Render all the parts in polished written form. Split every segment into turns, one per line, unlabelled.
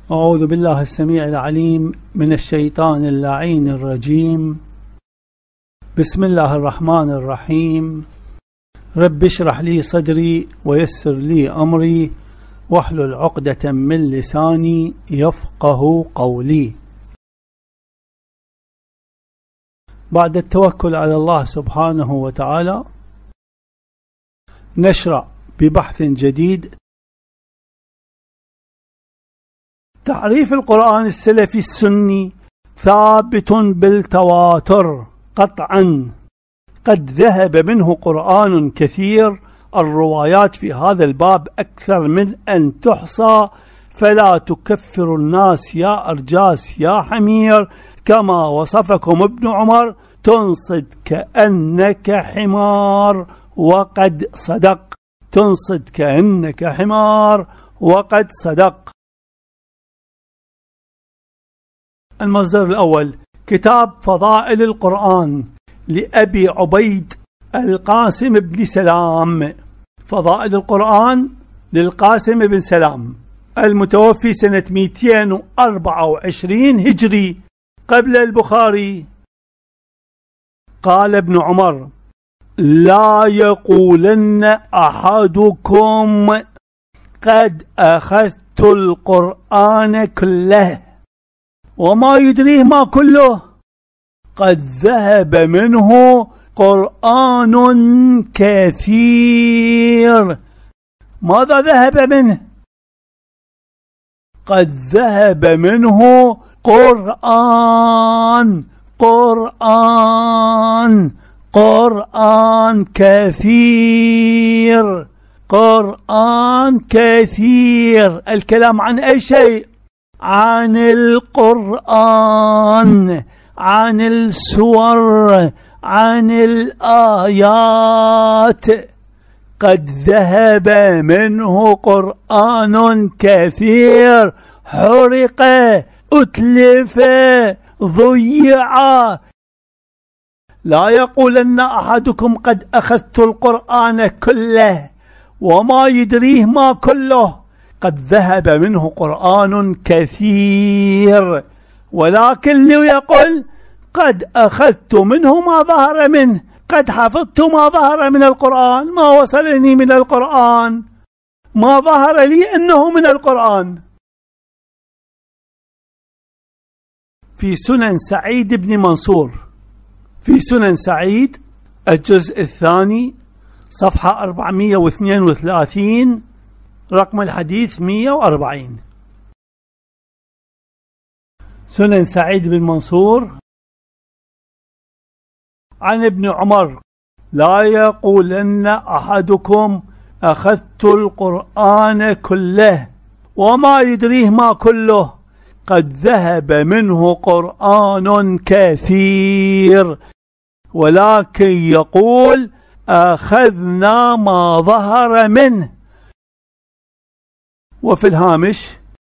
أعوذ بالله السميع العليم من الشيطان اللعين الرجيم. بسم الله الرحمن الرحيم. رب اشرح لي صدري ويسر لي أمري واحلل عقدة من لساني يفقه قولي. بعد التوكل على الله سبحانه وتعالى نشرع ببحث جديد. تعريف القرآن السلفي السني ثابت بالتواتر قطعا، قد ذهب منه قرآن كثير، الروايات في هذا الباب أكثر من أن تحصى، فلا تكفر الناس يا أرجاس يا حمير، كما وصفكم ابن عمر تنصد كأنك حمار وقد صدق. تنصد كأنك حمار وقد صدق. المصدر الأول كتاب فضائل القرآن لأبي عبيد القاسم بن سلام. فضائل القرآن للقاسم بن سلام المتوفي سنة 224 هجري قبل البخاري. قال ابن عمر: لا يقولن أحدكم قد أخذت القرآن كله وما يدريه ما كله، قد ذهب منه قرآن كثير. ماذا ذهب منه؟ قد ذهب منه قرآن كثير. قرآن كثير. الكلام عن أي شيء؟ عن القرآن، عن السور، عن الآيات. قد ذهب منه قرآن كثير، حرق، أتلف، ضيع. لا يقولن أحدكم قد أخذت القرآن كله وما يدريه ما كله، قد ذهب منه قرآن كثير، ولكن ليقل قد أخذت منه ما ظهر منه، قد حفظت ما ظهر من القرآن، ما وصلني من القرآن، ما ظهر لي أنه من القرآن. في سنن سعيد بن منصور، في سنن سعيد الجزء الثاني صفحة 432 رقم الحديث 140. سنن سعيد بن منصور عن ابن عمر: لا يقولن أحدكم أخذت القرآن كله وما يدريه ما كله، قد ذهب منه قرآن كثير، ولكن يقول أخذنا ما ظهر منه. وفي الهامش: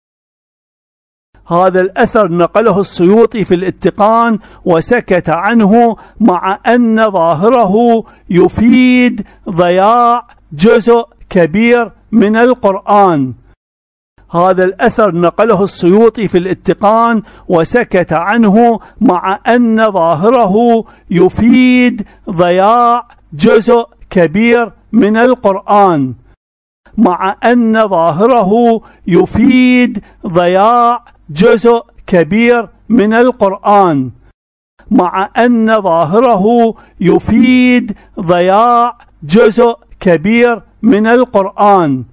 هذا الأثر نقله السيوطي في الاتقان وسكت عنه، مع أن ظاهره يفيد ضياع جزء كبير من القرآن. هذا الأثر نقله السيوطي في الاتقان وسكت عنه، مع أن ظاهره يفيد ضياع جزء كبير من القرآن. مع أن ظاهره يفيد ضياع جزء كبير من القرآن. مع أن ظاهره يفيد ضياع جزء كبير من القرآن.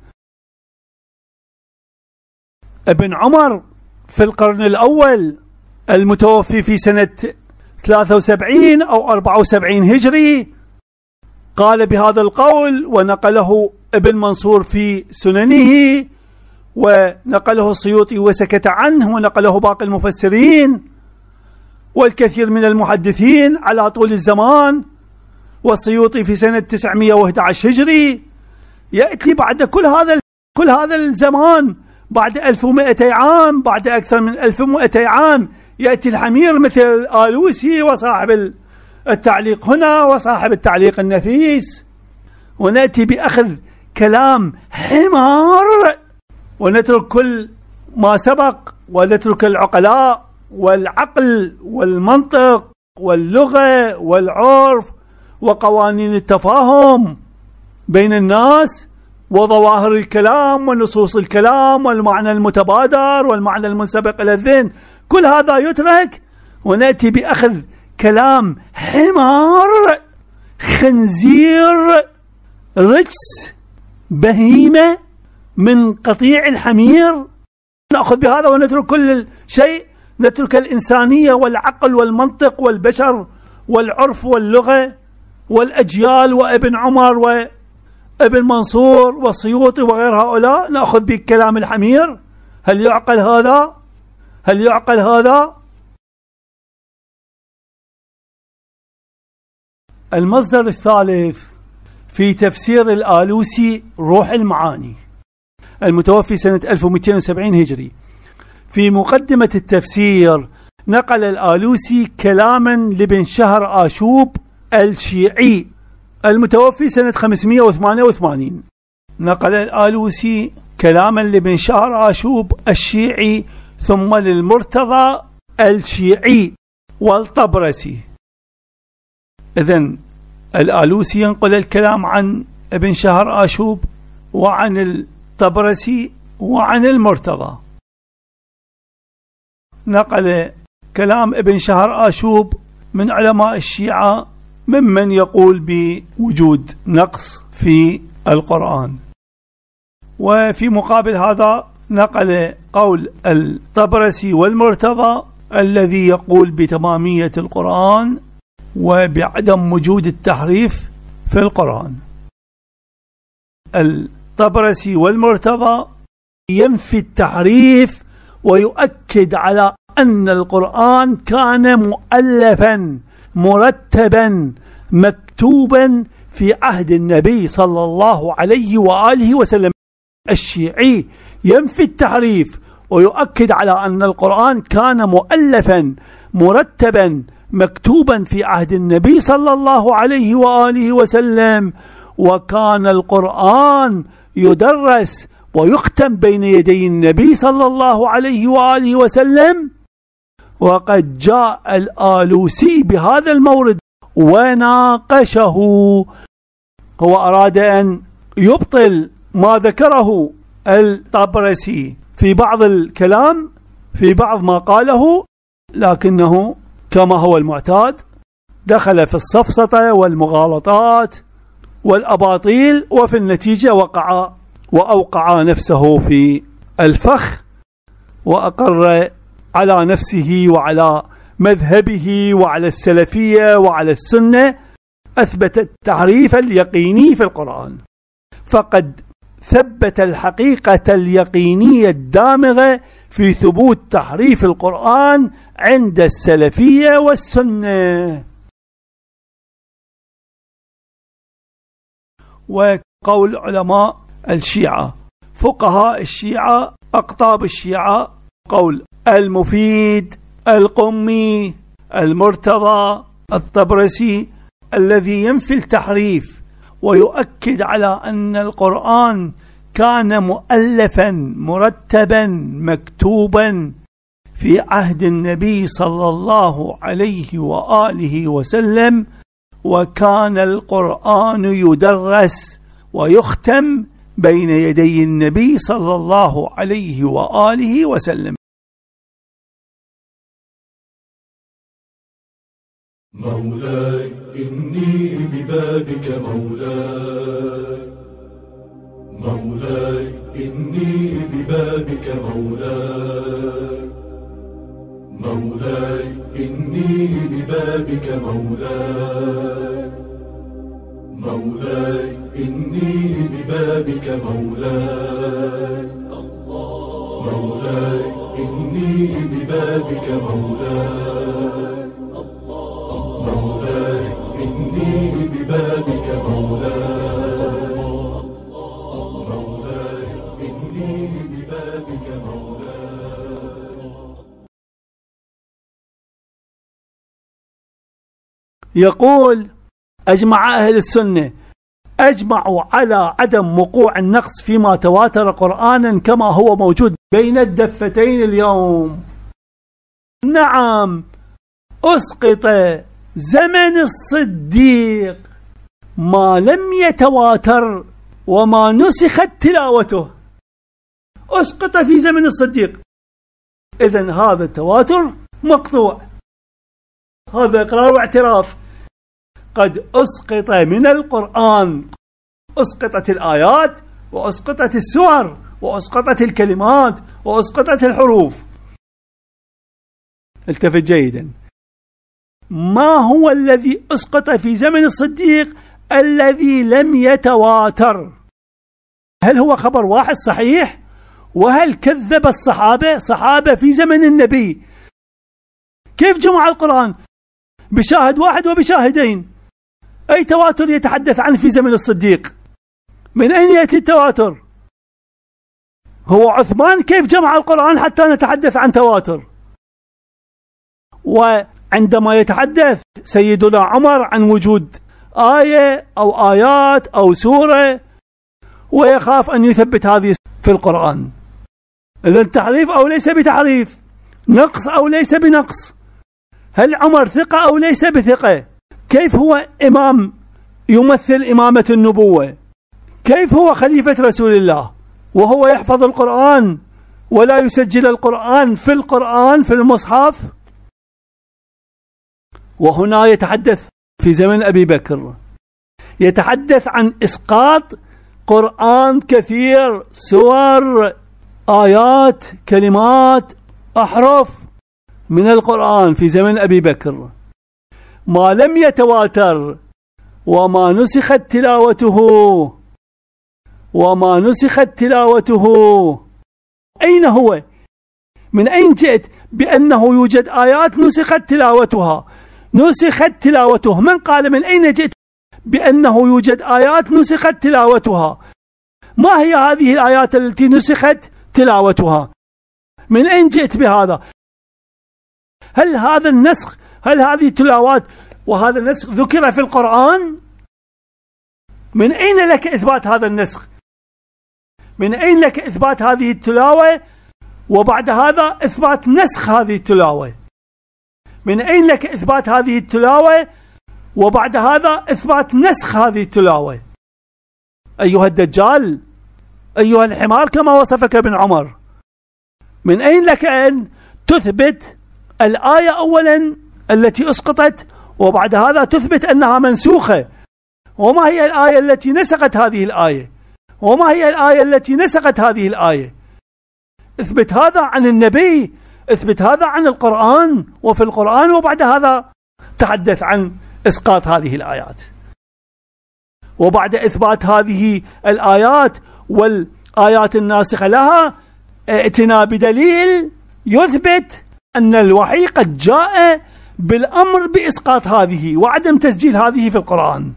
ابن عمر في القرن الأول المتوفي في سنة 73 أو 74 هجري قال بهذا القول، ونقله ابن منصور في سننه، ونقله السيوطي وسكت عنه، ونقله باقي المفسرين والكثير من المحدثين على طول الزمان. والسيوطي في سنة 911 هجري. يأتي بعد كل هذا الزمان، بعد 1200 عام، بعد أكثر من 1200 عام، يأتي الحمير مثل الآلوسي وصاحب التعليق هنا وصاحب التعليق النفيس، ونأتي بأخذ كلام حمار ونترك كل ما سبق ونترك العقلاء والعقل والمنطق واللغة والعرف وقوانين التفاهم بين الناس وظواهر الكلام ونصوص الكلام والمعنى المتبادر والمعنى المنسبق إلى الذهن، كل هذا يترك ونأتي بأخذ كلام حمار خنزير رجس بهيمة من قطيع الحمير، نأخذ بهذا ونترك كل شيء، نترك الإنسانية والعقل والمنطق والبشر والعرف واللغة والأجيال وابن عمر وابن منصور والسيوطي وغير هؤلاء، نأخذ بكلام الحمير؟ هل يعقل هذا؟ هل يعقل هذا؟ المصدر الثالث في تفسير الآلوسي روح المعاني المتوفي سنة 1270 هجري. في مقدمة التفسير نقل الآلوسي كلاما لابن شهر آشوب الشيعي المتوفي سنة 588. نقل الآلوسي كلاما لابن شهر آشوب الشيعي ثم للمرتضى الشيعي والطبرسي. إذن الآلوسي ينقل الكلام عن ابن شهر آشوب وعن الطبرسي وعن المرتضى. نقل كلام ابن شهر آشوب من علماء الشيعة ممن يقول بوجود نقص في القرآن، وفي مقابل هذا نقل قول الطبرسي والمرتضى الذي يقول بتمامية القرآن وبعدم وجود التحريف في القرآن. الطبرسي والمرتضى ينفي التحريف ويؤكد على أن القرآن كان مؤلفا مرتبا مكتوبا في عهد النبي صلى الله عليه وآله وسلم. الشيعي ينفي التحريف ويؤكد على أن القرآن كان مؤلفا مرتبا مكتوبا في عهد النبي صلى الله عليه وآله وسلم، وكان القرآن يدرس ويختم بين يدي النبي صلى الله عليه وآله وسلم. وقد جاء الآلوسي بهذا المورد وناقشه، هو أراد أن يبطل ما ذكره الطبرسي في بعض الكلام في بعض ما قاله، لكنه كما هو المعتاد دخل في السفسطة والمغالطات والأباطيل، وفي النتيجة وأوقع نفسه في الفخ وأقر على نفسه وعلى مذهبه وعلى السلفية وعلى السنة، أثبت التعريف اليقيني في القرآن، فقد ثبت الحقيقة اليقينية الدامغة في ثبوت تحريف القرآن عند السلفية والسنة. وقول علماء الشيعة فقهاء الشيعة أقطاب الشيعة قول المفيد القمي المرتضى الطبرسي الذي ينفي التحريف ويؤكد على أن القرآن كان مؤلفا مرتبا مكتوبا في عهد النبي صلى الله عليه وآله وسلم، وكان القرآن يدرس ويختم بين يدي النبي صلى الله عليه وآله وسلم.
مولاي إني ببابك مولاي، مولاي إني ببابك مولاي، مولاي إني ببابك مولاي، مولاي إني ببابك مولاي، مولاي إني ببابك مولاي، مولاي إني ببابك مولاي، مولاي إني ببابك مولاي.
يقول أجمع أهل السنة أجمعوا على عدم وقوع النقص فيما تواتر قرآنا كما هو موجود بين الدفتين اليوم. نعم، أسقط زمن الصديق ما لم يتواتر وما نسخت تلاوته. أسقط في زمن الصديق، إذن هذا التواتر مقطوع. هذا إقرار واعتراف. قد أسقط من القرآن، أسقطت الآيات وأسقطت السور وأسقطت الكلمات وأسقطت الحروف. التفت جيدا، ما هو الذي أسقط في زمن الصديق الذي لم يتواتر؟ هل هو خبر واحد صحيح؟ وهل كذب صحابة في زمن النبي؟ كيف جمع القرآن بشاهد واحد وبشاهدين؟ أي تواتر يتحدث عنه في زمن الصديق؟ من أين يأتي التواتر؟ هو عثمان كيف جمع القرآن حتى نتحدث عن تواتر؟ وعندما يتحدث سيدنا عمر عن وجود آية أو آيات أو سورة ويخاف أن يثبت هذه في القرآن، إذن تحريف أو ليس بتحريف، نقص أو ليس بنقص، هل عمر ثقة أو ليس بثقة؟ كيف هو إمام يمثل إمامة النبوة؟ كيف هو خليفة رسول الله وهو يحفظ القرآن ولا يسجل القرآن في المصحف؟ وهنا يتحدث في زمن أبي بكر، يتحدث عن إسقاط قرآن كثير، سور، آيات، كلمات، أحرف من القرآن في زمن أبي بكر، ما لم يتواتر وما نسخت تلاوته. أين هو؟ من أين جئت بأنه يوجد آيات نسخت تلاوته؟ من قال من أين جئت بأنه يوجد آيات نسخت تلاوتها؟ ما هي هذه الآيات التي نسخت تلاوتها؟ من أين جئت بهذا؟ هل هذا النسخ، هل هذه التلاوات وهذا النسخ ذكر في القرآن؟ من أين لك إثبات هذا النسخ؟ من أين لك إثبات هذه التلاوة وبعد هذا إثبات نسخ هذه التلاوة؟ من أين لك إثبات هذه التلاوة وبعد هذا إثبات نسخ هذه التلاوة؟ أيها الدجال، أيها الحمار كما وصفك ابن عمر، من أين لك أن تثبت الآية أولا التي أسقطت وبعد هذا تثبت أنها منسوخة؟ وما هي الآية التي نسخت هذه الآية؟ وما هي الآية التي نسخت هذه الآية؟ اثبت هذا عن النبي، اثبت هذا عن القرآن وفي القرآن، وبعد هذا تحدث عن إسقاط هذه الآيات. وبعد إثبات هذه الآيات والآيات الناسخة لها ائتنا بدليل يثبت أن الوحي قد جاء بالأمر بإسقاط هذه وعدم تسجيل هذه في القرآن.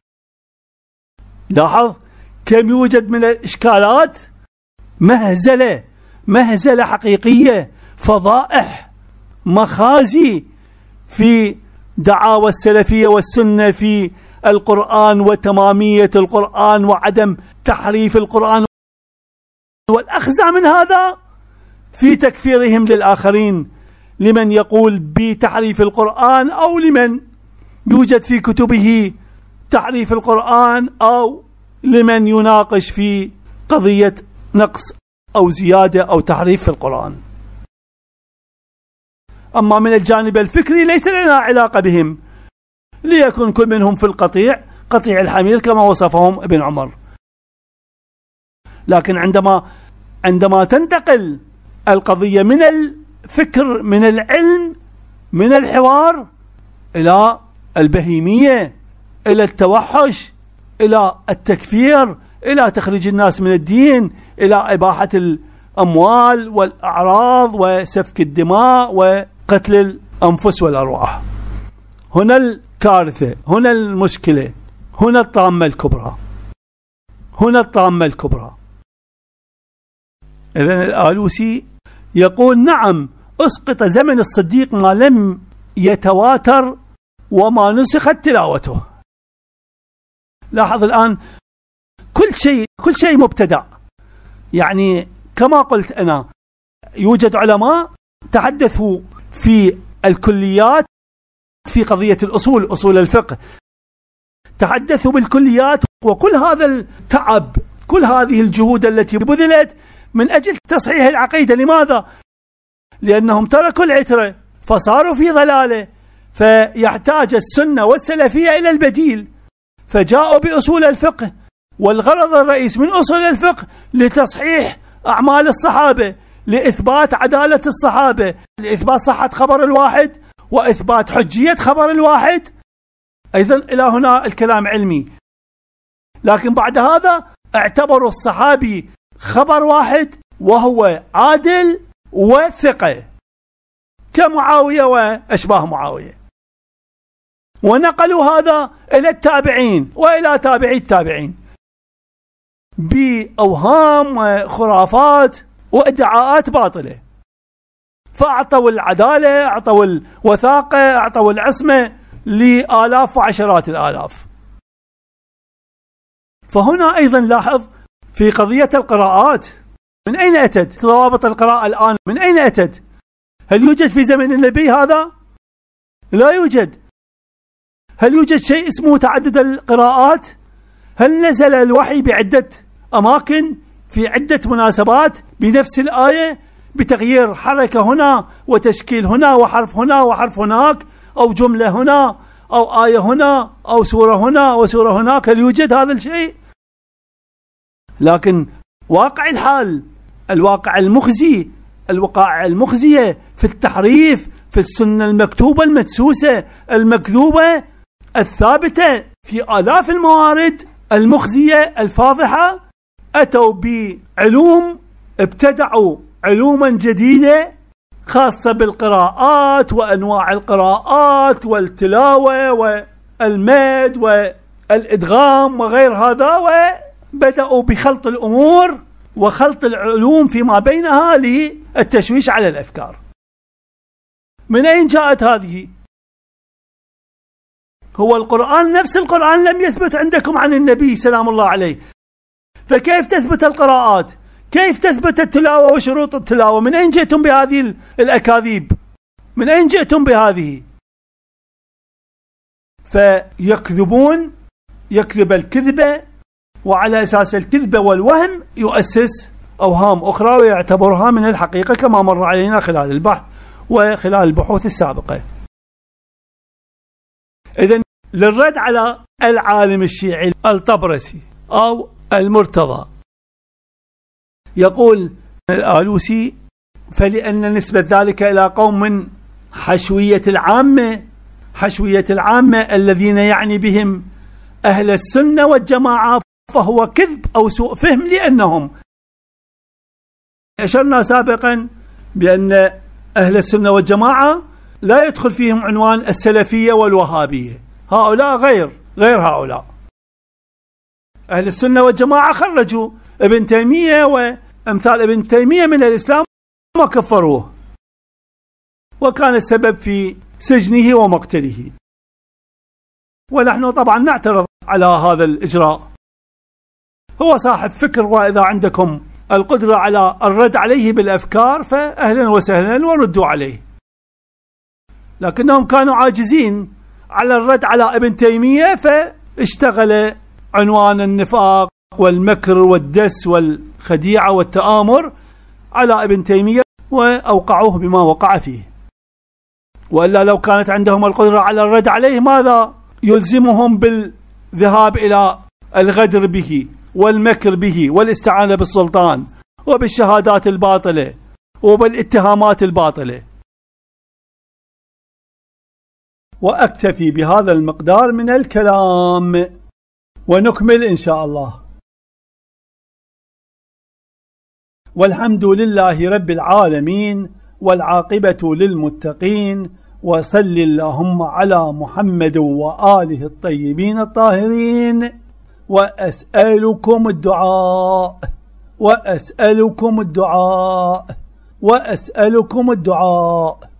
لاحظ كم يوجد من الإشكالات، مهزلة حقيقية، فضائح، مخازي في دعاوى السلفية والسنة في القرآن وتمامية القرآن وعدم تحريف القرآن، والأخزع من هذا في تكفيرهم للآخرين، لمن يقول بتحريف القرآن أو لمن يوجد في كتبه تحريف القرآن أو لمن يناقش في قضية نقص أو زيادة أو تحريف في القرآن. أما من الجانب الفكري ليس لنا علاقة بهم، ليكن كل منهم في قطيع الحمير كما وصفهم ابن عمر. لكن عندما تنتقل القضية من الفكر، من العلم، من الحوار إلى البهيمية، إلى التوحش، إلى التكفير، إلى تخريج الناس من الدين، إلى إباحة الأموال والأعراض وسفك الدماء وقتل الأنفس والأرواح، هنا الكارثة، هنا المشكلة، هنا الطامة الكبرى. إذن الآلوسي يقول نعم، أسقط زمن الصديق ما لم يتواتر وما نسخت تلاوته. لاحظ الآن كل شيء مبتدع. يعني كما قلت أنا، يوجد علماء تحدثوا في الكليات في قضية الأصول، أصول الفقه، تحدثوا بالكليات، وكل هذا التعب، كل هذه الجهود التي بذلت من أجل تصحيح العقيدة. لماذا؟ لأنهم تركوا العترة فصاروا في ضلالة، فيحتاج السنة والسلفية إلى البديل، فجاءوا بأصول الفقه. والغرض الرئيس من أصول الفقه لتصحيح أعمال الصحابة، لإثبات عدالة الصحابة، لإثبات صحة خبر الواحد وإثبات حجية خبر الواحد. أيضا إلى هنا الكلام علمي، لكن بعد هذا اعتبروا الصحابي خبر واحد وهو عادل وثقة كمعاوية وأشباه معاوية، ونقلوا هذا إلى التابعين وإلى تابعي التابعين بأوهام وخرافات وادعاءات باطلة، فأعطوا العدالة، أعطوا الوثاقة، أعطوا العصمة لآلاف وعشرات الآلاف. فهنا أيضا لاحظ في قضية القراءات، من أين أتت ضوابط القراءة الآن؟ من أين أتت؟ هل يوجد في زمن النبي هذا؟ لا يوجد. هل يوجد شيء اسمه تعدد القراءات؟ هل نزل الوحي بعدة أماكن في عدة مناسبات بنفس الآية بتغيير حركة هنا وتشكيل هنا وحرف هنا وحرف هناك، أو جملة هنا أو آية هنا أو سورة هنا وسورة هناك؟ هل يوجد هذا الشيء؟ لكن واقع الحال، الواقع المخزي، الوقائع المخزية في التحريف، في السنة المكتوبة المدسوسة المكذوبة الثابتة في آلاف الموارد المخزية الفاضحة، أتوا بعلوم، ابتدعوا علوما جديدة خاصة بالقراءات وأنواع القراءات والتلاوة والمد والإدغام وغير هذا، وبدأوا بخلط الأمور وخلط العلوم فيما بينها للتشويش على الأفكار. من أين جاءت هذه؟ هو القرآن، نفس القرآن لم يثبت عندكم عن النبي سلام الله عليه، فكيف تثبت القراءات؟ كيف تثبت التلاوة وشروط التلاوة؟ من أين جئتم بهذه الأكاذيب؟ من أين جئتم بهذه؟ فيكذبون، يكذب الكذبة، وعلى أساس الكذبة والوهم يؤسس أوهام أخرى ويعتبرها من الحقيقة كما مر علينا خلال البحث وخلال البحوث السابقة. إذن للرد على العالم الشيعي الطبرسي أو المرتضى، يقول الآلوسي: فلأن نسبة ذلك إلى قوم من حشوية العامة الذين يعني بهم أهل السنة والجماعة، فهو كذب أو سوء فهم، لأنهم أشرنا سابقا بأن أهل السنة والجماعة لا يدخل فيهم عنوان السلفية والوهابية، هؤلاء غير هؤلاء. أهل السنة والجماعة خرجوا ابن تيمية وأمثال ابن تيمية من الإسلام وكفروه، وكان السبب في سجنه ومقتله، ونحن طبعا نعترض على هذا الإجراء. هو صاحب فكر، وإذا عندكم القدرة على الرد عليه بالأفكار فأهلا وسهلا وردوا عليه، لكنهم كانوا عاجزين على الرد على ابن تيمية، فاشتغل عنوان النفاق والمكر والدس والخديعة والتآمر على ابن تيمية وأوقعوه بما وقع فيه. وإلا لو كانت عندهم القدرة على الرد عليه، ماذا يلزمهم بالذهاب إلى الغدر به والمكر به والاستعانة بالسلطان وبالشهادات الباطلة وبالاتهامات الباطلة؟ وأكتفي بهذا المقدار من الكلام ونكمل إن شاء الله. والحمد لله رب العالمين، والعاقبة للمتقين، وصل اللهم على محمد وآله الطيبين الطاهرين. وأسألكم الدعاء